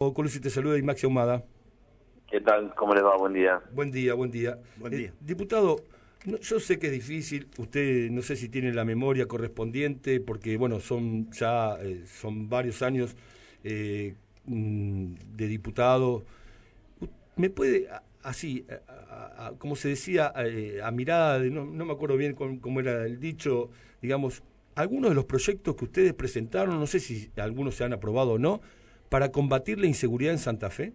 Colucci, te saluda y Maxi Ahumada. ¿Qué tal? ¿Cómo les va? Buen día. Buen día, buen día. Buen día. Diputado, yo sé que es difícil, usted no sé si tiene la memoria correspondiente, porque bueno, son varios años de diputado. ¿Me puede, así, como se decía, a mirada, no me acuerdo bien cómo era el dicho, digamos, algunos de los proyectos que ustedes presentaron, no sé si algunos se han aprobado o no, para combatir la inseguridad en Santa Fe?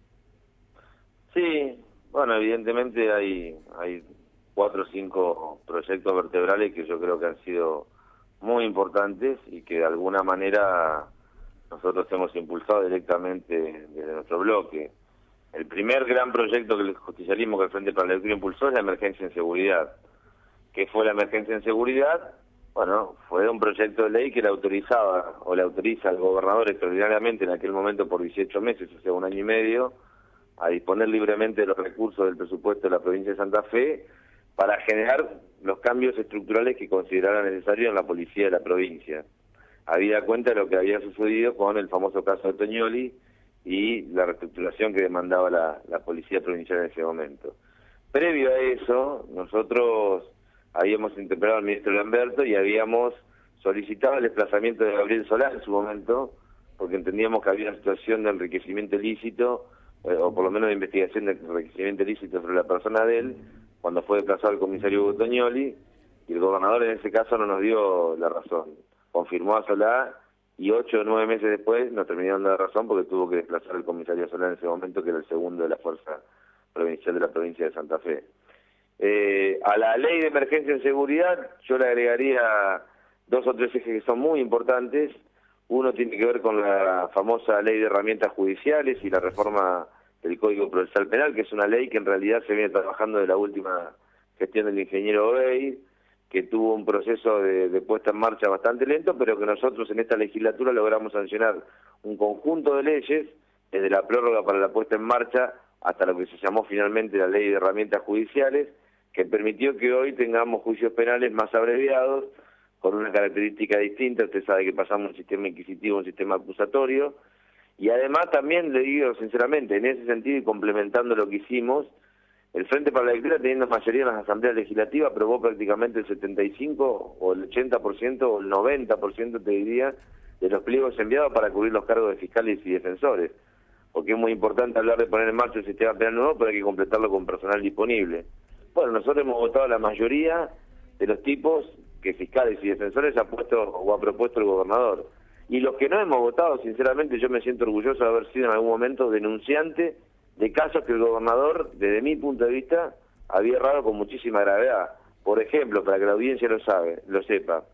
Sí, bueno, evidentemente hay 4 o 5 proyectos vertebrales que yo creo que han sido muy importantes y que de alguna manera nosotros hemos impulsado directamente desde nuestro bloque. El primer gran proyecto que el justicialismo que el Frente para la Lectura impulsó es la emergencia en seguridad. ¿Qué fue la emergencia en seguridad? Bueno, fue un proyecto de ley que le autorizaba o le autoriza al gobernador extraordinariamente en aquel momento por 18 meses, o sea, 1 año y medio, a disponer libremente de los recursos del presupuesto de la provincia de Santa Fe para generar los cambios estructurales que considerara necesarios en la policía de la provincia. Habida cuenta de lo que había sucedido con el famoso caso de Toñoli y la reestructuración que demandaba la policía provincial en ese momento. Previo a eso, nosotros habíamos interpelado al ministro Lamberto y habíamos solicitado el desplazamiento de Gabriel Solá en su momento, porque entendíamos que había una situación de enriquecimiento ilícito, o por lo menos de investigación de enriquecimiento ilícito sobre la persona de él, cuando fue desplazado el comisario Hugo Toñoli, y el gobernador en ese caso no nos dio la razón. Confirmó a Solá, y 8 o 9 meses después nos terminaron de dar razón porque tuvo que desplazar el comisario Solá en ese momento, que era el segundo de la Fuerza Provincial de la provincia de Santa Fe. A la ley de emergencia en seguridad yo le agregaría 2 o 3 ejes que son muy importantes. Uno tiene que ver con la famosa ley de herramientas judiciales y la reforma del Código Procesal Penal, que es una ley que en realidad se viene trabajando de la última gestión del ingeniero Obey, que tuvo un proceso de puesta en marcha bastante lento, pero que nosotros en esta legislatura logramos sancionar un conjunto de leyes, desde la prórroga para la puesta en marcha hasta lo que se llamó finalmente la ley de herramientas judiciales, que permitió que hoy tengamos juicios penales más abreviados, con una característica distinta. Usted sabe que pasamos de un sistema inquisitivo a un sistema acusatorio, y además también le digo sinceramente, en ese sentido y complementando lo que hicimos, el Frente para la Lectura, teniendo mayoría en las asambleas legislativas, aprobó prácticamente el 75 o el 80% o el 90%, te diría, de los pliegos enviados para cubrir los cargos de fiscales y defensores, porque es muy importante hablar de poner en marcha un sistema penal nuevo, pero hay que completarlo con personal disponible. Bueno, nosotros hemos votado la mayoría de los tipos que fiscales y defensores ha puesto o ha propuesto el gobernador. Y los que no hemos votado, sinceramente, yo me siento orgulloso de haber sido en algún momento denunciante de casos que el gobernador, desde mi punto de vista, había errado con muchísima gravedad. Por ejemplo, para que la audiencia lo sepa,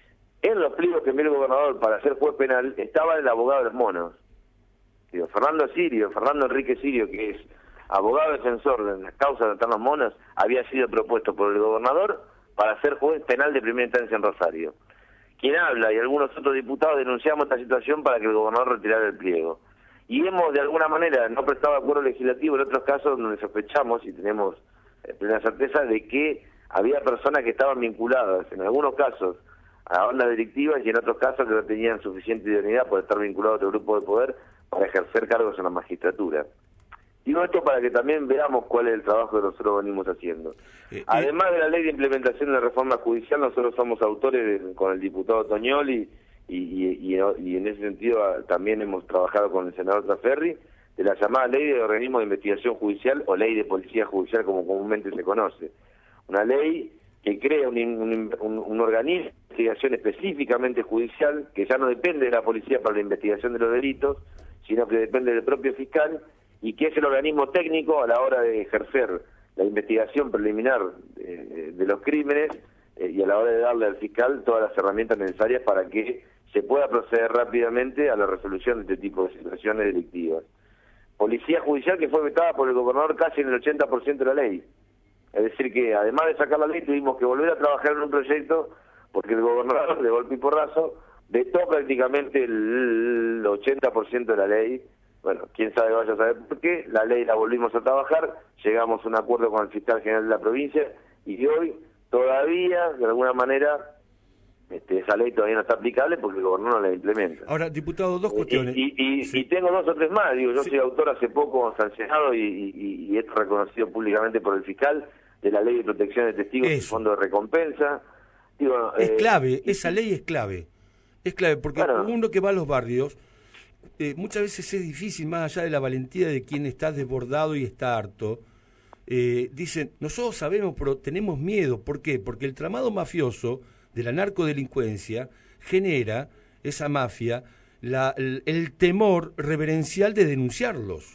en los pliegos que envió el gobernador para ser juez penal estaba el abogado de los monos. Digo, Fernando Enrique Sirio, que es abogado defensor de las causas de los monos, había sido propuesto por el gobernador para ser juez penal de primera instancia en Rosario. Quien habla y algunos otros diputados denunciamos esta situación para que el gobernador retirara el pliego. Y hemos de alguna manera no prestado acuerdo legislativo en otros casos donde sospechamos y tenemos plena certeza de que había personas que estaban vinculadas, en algunos casos, a bandas delictivas y en otros casos que no tenían suficiente idoneidad por estar vinculados a otro grupo de poder para ejercer cargos en la magistratura. Digo esto para que también veamos cuál es el trabajo que nosotros venimos haciendo. Además de la ley de implementación de la reforma judicial, nosotros somos autores con el diputado Toñoli y en ese sentido también hemos trabajado con el senador Traferri, de la llamada ley de organismo de investigación judicial o ley de policía judicial, como comúnmente se conoce. Una ley que crea un organismo de investigación específicamente judicial, que ya no depende de la policía para la investigación de los delitos, sino que depende del propio fiscal, y que es el organismo técnico a la hora de ejercer la investigación preliminar de los crímenes y a la hora de darle al fiscal todas las herramientas necesarias para que se pueda proceder rápidamente a la resolución de este tipo de situaciones delictivas. Policía judicial que fue vetada por el gobernador casi en el 80% de la ley. Es decir que además de sacar la ley tuvimos que volver a trabajar en un proyecto porque el gobernador de golpe y porrazo vetó prácticamente el 80% de la ley. Bueno, quién sabe, vaya a saber por qué. La ley la volvimos a trabajar, llegamos a un acuerdo con el fiscal general de la provincia y hoy todavía, de alguna manera, esa ley todavía no está aplicable porque el gobernador no la implementa. Ahora, diputado, dos cuestiones. Y tengo 2 o 3 más, digo, yo soy autor hace poco sancionado y esto reconocido públicamente por el fiscal de la ley de protección de testigos y fondo de recompensa. Digo, es clave, esa ley es clave porque uno que va a los barrios, muchas veces es difícil, más allá de la valentía de quien está desbordado y está harto, dicen, nosotros sabemos, pero tenemos miedo. ¿Por qué? Porque el tramado mafioso de la narcodelincuencia genera, esa mafia, el temor reverencial de denunciarlos.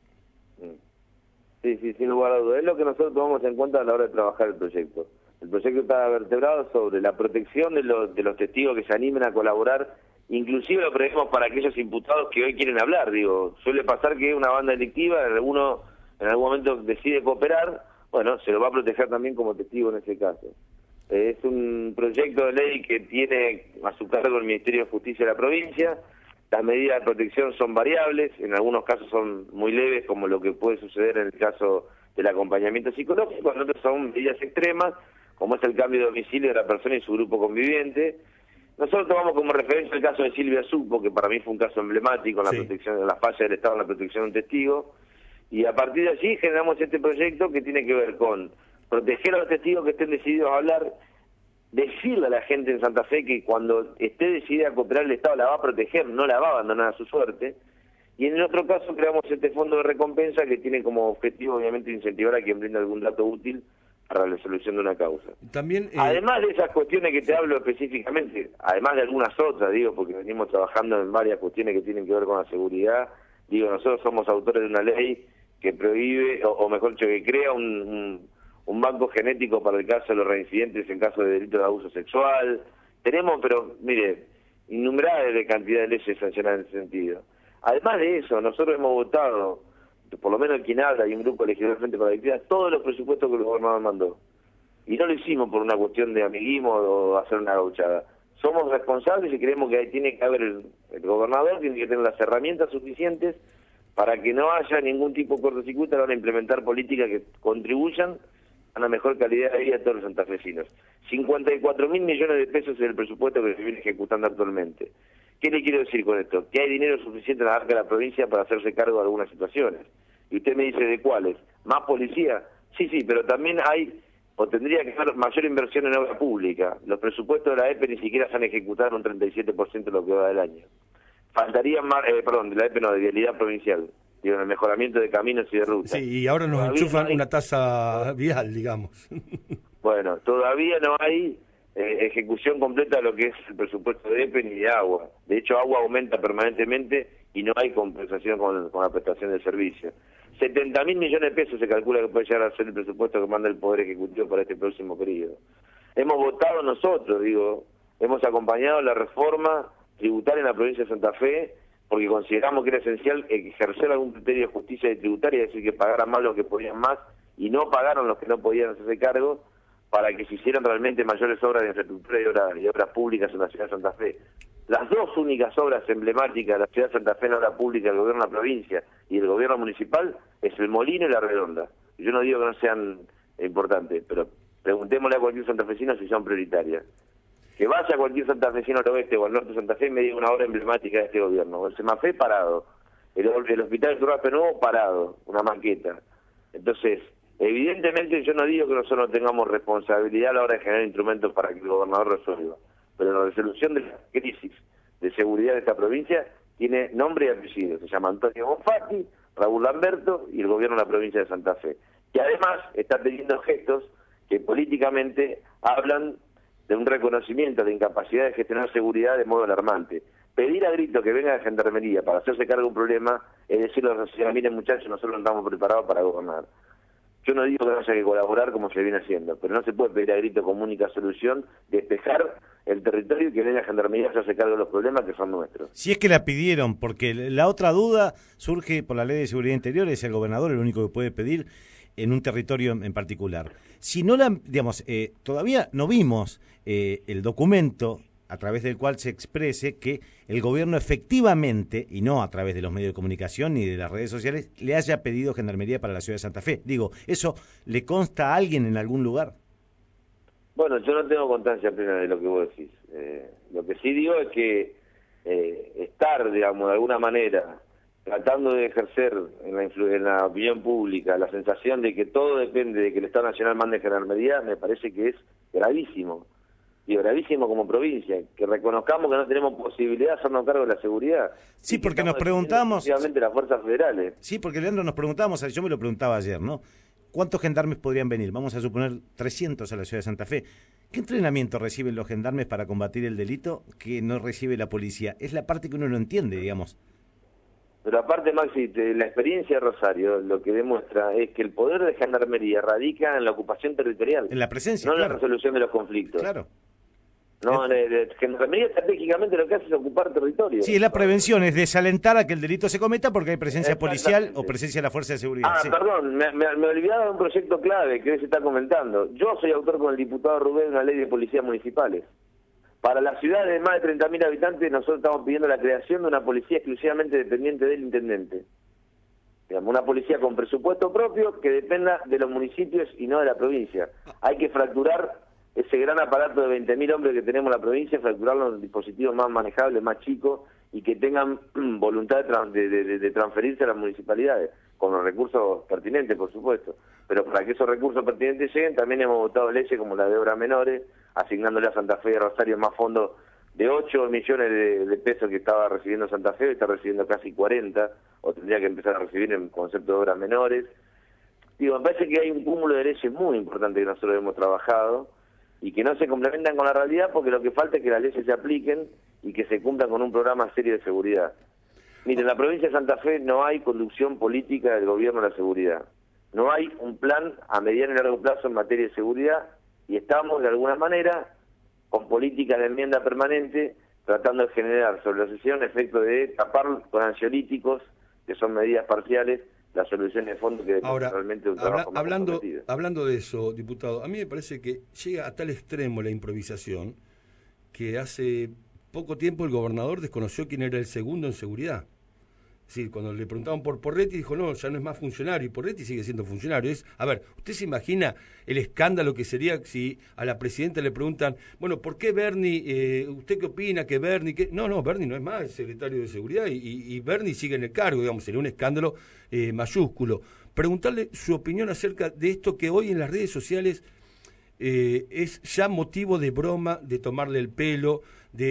Sí, sin lugar a dudas. Es lo que nosotros tomamos en cuenta a la hora de trabajar el proyecto. El proyecto está vertebrado sobre la protección de los testigos que se animen a colaborar. Inclusive lo prevemos para aquellos imputados que hoy quieren hablar. Digo, suele pasar que una banda delictiva, uno en algún momento decide cooperar, bueno, se lo va a proteger también como testigo en ese caso. Es un proyecto de ley que tiene a su cargo el Ministerio de Justicia de la provincia. Las medidas de protección son variables, en algunos casos son muy leves, como lo que puede suceder en el caso del acompañamiento psicológico, en otros son medidas extremas, como es el cambio de domicilio de la persona y su grupo conviviente. Nosotros tomamos como referencia el caso de Silvia Supo, que para mí fue un caso emblemático en la protección, en la falla del Estado en la protección de un testigo, y a partir de allí generamos este proyecto que tiene que ver con proteger a los testigos que estén decididos a hablar, decirle a la gente en Santa Fe que cuando esté decidida a cooperar el Estado la va a proteger, no la va a abandonar a su suerte, y en el otro caso creamos este fondo de recompensa que tiene como objetivo obviamente incentivar a quien brinda algún dato útil para la resolución de una causa. También, además de esas cuestiones que te hablo específicamente, además de algunas otras, digo, porque venimos trabajando en varias cuestiones que tienen que ver con la seguridad, digo, nosotros somos autores de una ley que prohíbe, o mejor dicho, que crea un banco genético para el caso de los reincidentes en caso de delito de abuso sexual. Tenemos, pero mire, innumerables de cantidad de leyes sancionadas en ese sentido. Además de eso, nosotros hemos votado, por lo menos quien habla y un grupo legislador Frente para la Victoria, todos los presupuestos que el gobernador mandó. Y no lo hicimos por una cuestión de amiguismo o hacer una gauchada. Somos responsables y creemos que ahí tiene que haber el gobernador, tiene que tener las herramientas suficientes para que no haya ningún tipo de cortocircuito a la hora de implementar políticas que contribuyan a una mejor calidad de vida de todos los santafesinos. 54.000 millones de pesos es el presupuesto que se viene ejecutando actualmente. ¿Qué le quiero decir con esto? Que hay dinero suficiente en la arca de la provincia para hacerse cargo de algunas situaciones. Y usted me dice, ¿de cuáles? ¿Más policía? Sí, pero también hay, o tendría que haber mayor inversión en obra pública. Los presupuestos de la EPE ni siquiera se han ejecutado en un 37% de lo que va del año. Faltaría más, de la EPE no, de vialidad provincial. Digo, en el mejoramiento de caminos y de rutas. Sí, y ahora nos enchufan una tasa vial, digamos. Bueno, todavía no hay ejecución completa de lo que es el presupuesto de EPE ni de agua. De hecho, agua aumenta permanentemente y no hay compensación con la prestación del servicio. 70.000 millones de pesos se calcula que puede llegar a ser el presupuesto que manda el Poder Ejecutivo para este próximo periodo. Hemos votado nosotros, hemos acompañado la reforma tributaria en la provincia de Santa Fe, porque consideramos que era esencial ejercer algún criterio de justicia tributaria, es decir, que pagaran más los que podían más y no pagaron los que no podían hacerse cargo, para que se hicieran realmente mayores obras de infraestructura y obras públicas en la ciudad de Santa Fe. Las dos únicas obras emblemáticas de la ciudad de Santa Fe en obra pública del gobierno de la provincia y del gobierno municipal es el Molino y la Redonda. Yo no digo que no sean importantes, pero preguntémosle a cualquier santafesino si son prioritarias. Que vaya cualquier santafesino al oeste o al norte de Santa Fe y me diga una obra emblemática de este gobierno. El Semafé parado, el hospital de Turrape Nuevo parado, una maqueta. Entonces, evidentemente yo no digo que nosotros no tengamos responsabilidad a la hora de generar instrumentos para que el gobernador resuelva, pero la resolución de la crisis de seguridad de esta provincia tiene nombre y apellido. Se llama Antonio Bonfatti, Raúl Lamberto y el gobierno de la provincia de Santa Fe, que además está teniendo gestos que políticamente hablan de un reconocimiento de incapacidad de gestionar seguridad de modo alarmante. Pedir a grito que venga de Gendarmería para hacerse cargo de un problema es decirle a la sociedad, miren muchachos, nosotros no estamos preparados para gobernar. Yo no digo que no haya que colaborar como se viene haciendo, pero no se puede pedir a grito como única solución despejar el territorio y que venga Gendarmería a hacerse cargo de los problemas que son nuestros. Si es que la pidieron, porque la otra duda surge por la Ley de Seguridad Interior, es el gobernador el único que puede pedir en un territorio en particular. Si no la, todavía no vimos el documento a través del cual se exprese que el gobierno efectivamente, y no a través de los medios de comunicación ni de las redes sociales, le haya pedido Gendarmería para la ciudad de Santa Fe. Digo, ¿eso le consta a alguien en algún lugar? Bueno, yo no tengo constancia plena de lo que vos decís. Lo que sí digo es que estar, digamos, de alguna manera tratando de ejercer en la opinión pública la sensación de que todo depende de que el Estado Nacional mande Gendarmería, me parece que es gravísimo. Y gravísimo como provincia, que reconozcamos que no tenemos posibilidad de hacernos cargo de la seguridad. Sí, porque nos preguntamos... Efectivamente las fuerzas federales. Sí, porque Leandro, nos preguntábamos, yo me lo preguntaba ayer, ¿no? ¿Cuántos gendarmes podrían venir? Vamos a suponer 300 a la ciudad de Santa Fe. ¿Qué entrenamiento reciben los gendarmes para combatir el delito que no recibe la policía? Es la parte que uno no entiende, digamos. Pero aparte, Maxi, la experiencia de Rosario lo que demuestra es que el poder de Gendarmería radica en la ocupación territorial. En la presencia, no claro. En la resolución de los conflictos. Claro. No, Gendarmería estratégicamente lo que hace es ocupar territorio. Sí, la prevención es desalentar a que el delito se cometa porque hay presencia policial o presencia de la fuerza de seguridad. Ah, sí. Perdón, me olvidaba de un proyecto clave que hoy se está comentando. Yo soy autor con el diputado Rubén de una ley de policías municipales. Para las ciudades de más de 30.000 habitantes nosotros estamos pidiendo la creación de una policía exclusivamente dependiente del intendente. Digamos, una policía con presupuesto propio que dependa de los municipios y no de la provincia. Hay que fracturar ese gran aparato de 20.000 hombres que tenemos en la provincia, fracturarlo en dispositivos más manejables, más chicos y que tengan voluntad de transferirse a las municipalidades, con los recursos pertinentes, por supuesto. Pero para que esos recursos pertinentes lleguen, también hemos votado leyes como la de obras menores, asignándole a Santa Fe y Rosario más fondos de 8 millones de pesos que estaba recibiendo Santa Fe, está recibiendo casi 40, o tendría que empezar a recibir en concepto de obras menores. Digo, me parece que hay un cúmulo de leyes muy importantes que nosotros hemos trabajado, y que no se complementan con la realidad porque lo que falta es que las leyes se apliquen y que se cumplan con un programa serio de seguridad. Mire, en la provincia de Santa Fe no hay conducción política del gobierno de la seguridad. No hay un plan a mediano y largo plazo en materia de seguridad y estamos de alguna manera con políticas de enmienda permanente tratando de generar sobre la sesión efecto de tapar con ansiolíticos, que son medidas parciales, las soluciones de fondo que ahora, realmente un trabajo más hablando de eso, diputado, a mí me parece que llega a tal extremo la improvisación que hace poco tiempo el gobernador desconoció quién era el segundo en seguridad. Es decir, cuando le preguntaban por Porretti, dijo, no, ya no es más funcionario, y Porretti sigue siendo funcionario. A ver, ¿usted se imagina el escándalo que sería si a la presidenta le preguntan, bueno, ¿por qué Berni, usted qué opina que Berni, que no, Berni no es más el secretario de seguridad y Berni sigue en el cargo, digamos, sería un escándalo mayúsculo. Preguntarle su opinión acerca de esto que hoy en las redes sociales es ya motivo de broma, de tomarle el pelo,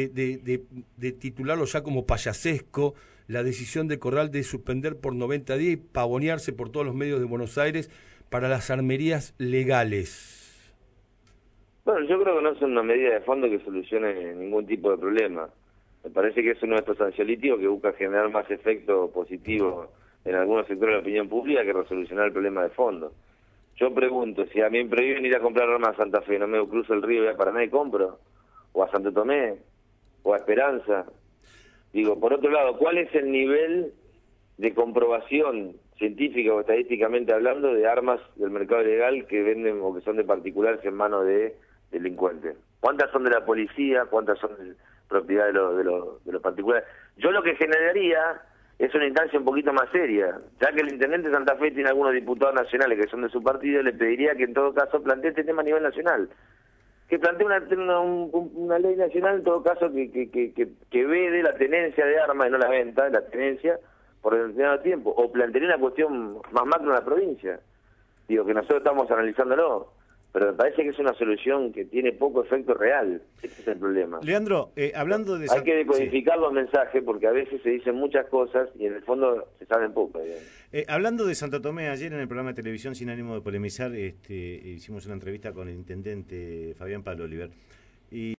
de titularlo ya como payasesco, la decisión de Corral de suspender por 90 días y pavonearse por todos los medios de Buenos Aires para las armerías legales. Bueno, yo creo que no es una medida de fondo que solucione ningún tipo de problema. Me parece que es uno de estos ansiolíticos que busca generar más efecto positivo en algunos sectores de la opinión pública que resolucionar el problema de fondo. Yo pregunto, si a mí me prohíben ir a comprar armas a Santa Fe, no me cruzo el río y a Paraná y compro, o a Santo Tomé, o a Esperanza. Digo, por otro lado, ¿cuál es el nivel de comprobación científica o estadísticamente hablando de armas del mercado ilegal que venden o que son de particulares en manos de delincuentes? ¿Cuántas son de la policía? ¿Cuántas son de propiedad de los particulares? Yo lo que generaría es una instancia un poquito más seria. Ya que el intendente de Santa Fe tiene algunos diputados nacionales que son de su partido, le pediría que en todo caso plantee este tema a nivel nacional. Que plantee una ley nacional en todo caso que vede la tenencia de armas y no la venta, la tenencia por determinado tiempo, o plantearía una cuestión más macro en la provincia. Digo, que nosotros estamos analizándolo, pero me parece que es una solución que tiene poco efecto real. Ese es el problema. Leandro, hablando de... Hay que decodificar los mensajes porque a veces se dicen muchas cosas y en el fondo se saben poco. Hablando de Santo Tomé, ayer en el programa de televisión, sin ánimo de polemizar, hicimos una entrevista con el intendente Fabián Pablo Oliver. Y